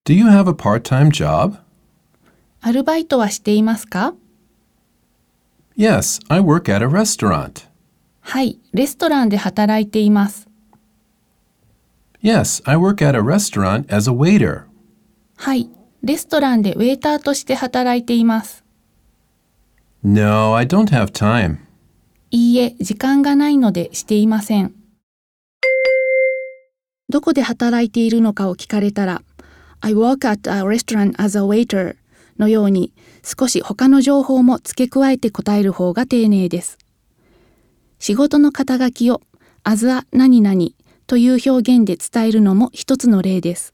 Do you have a part-time job? アルバイトはしていますか？ Yes, I work at a restaurant. はい、レストランで働いています。 Yes, I work at a restaurant as a waiter. はい、レストランでウェイターとして働いています。 No, I don't have time. いいえ、時間がないのでしていません。どこで働いているのかを聞かれたら、I work at a restaurant as a waiter のように少し他の情報も付け加えて答える方が丁寧です。仕事の肩書きを as a 何々という表現で伝えるのも一つの例です。